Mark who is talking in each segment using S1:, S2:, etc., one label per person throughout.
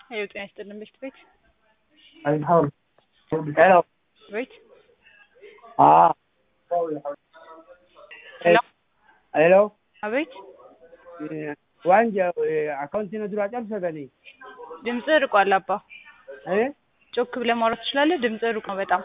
S1: ጤና ይስጥልን ቤት
S2: Hello.
S1: ቤት
S2: Ah.
S1: Hello.
S2: Hello.
S1: አቤት
S2: ዋንጀ አካውንት ነው ድሮ አጨርሰገኒ
S1: ድምጽህ ርቋል አባ
S2: እ
S1: ጮክ ብለህ ማውራት ትችላለህ? ድምጽህ ሩቅ ነው በጣም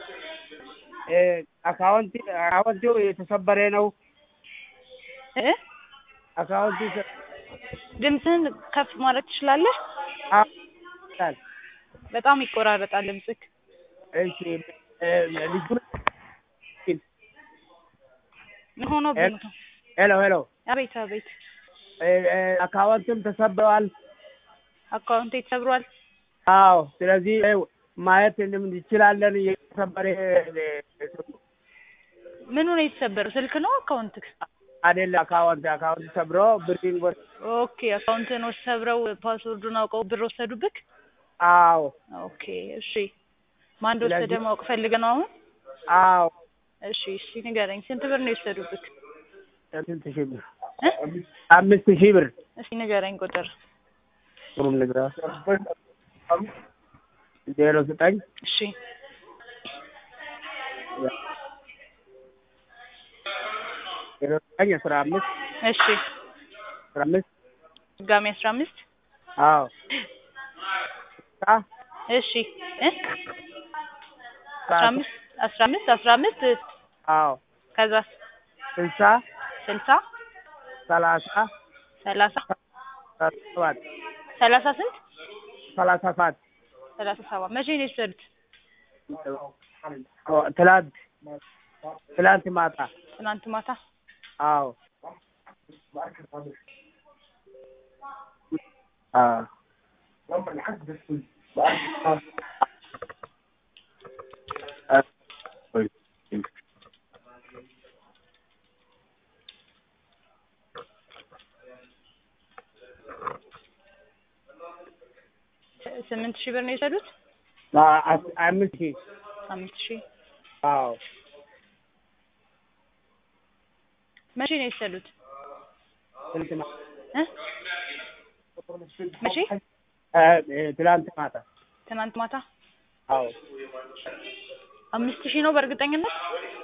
S2: አካውንቱ የተሰበረ ነው
S1: እ
S2: አካውንቱ
S1: ድምጽህን ከፍ ማድረግ ትችላለህ?
S2: ታል
S1: በጣም ይቆራረጣል ድምጽህ።
S2: እሺ ልጁ
S1: ምን ሆኖብህ ነው?
S2: ሄሎ
S1: አቤት አቤት
S2: አካውንቱም ተሰብሯል።
S1: አካውንቴ ተሰብሯል።
S2: አዎ ስለዚህ ማየት እንችላለን። የተሰበረ
S1: ምኑ ነው የተሰበረው? ስልክ ነው አካውንትክ?
S2: አይደል አካውንት ሰብሮ ብሪንግ ወር
S1: ኦኬ አካውንትን ሰብረው ፓስወርዱን አውቀው ብር ወሰዱብክ?
S2: አዎ
S1: ኦኬ እሺ ማን እንደወሰደ ማወቅ ፈልገህ ነው አሁን?
S2: አዎ
S1: እሺ ንገረኝ። ስንት ብር ነው የወሰዱብክ?
S2: ስንት ሺህ ብር? 5000 ብር።
S1: እስኪ ንገረኝ ቁጥር።
S2: ጥሩም ንገራ 09
S1: እሺ
S2: 15
S1: እሺ
S2: 15
S1: ድጋሜ 15
S2: አዎ
S1: እሺ 15
S2: አዎ
S1: ከዛ
S2: 60
S1: 30
S2: 30
S1: ስንት
S2: 37
S1: መቼ ነው የወሰዱት?
S2: ትላንት ማታ።
S1: ትናንት ማታ?
S2: አዎ
S1: ስምንት ሺህ ብር ነው የወሰዱት?
S2: 5000
S1: 5000
S2: አዎ
S1: መቼ ነው የወሰዱት? መቼ?
S2: ትላንት ማታ።
S1: ትናንት ማታ?
S2: አዎ
S1: 5000 ነው በእርግጠኝነት?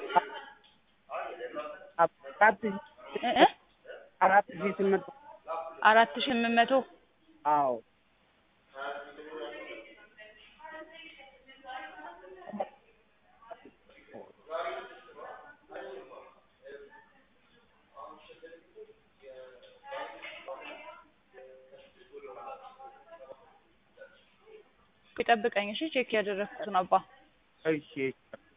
S1: 4800
S2: አዎ
S1: ይጠብቀኝ እሺ ቼክ ያደረኩት ነው አባ።
S2: እሺ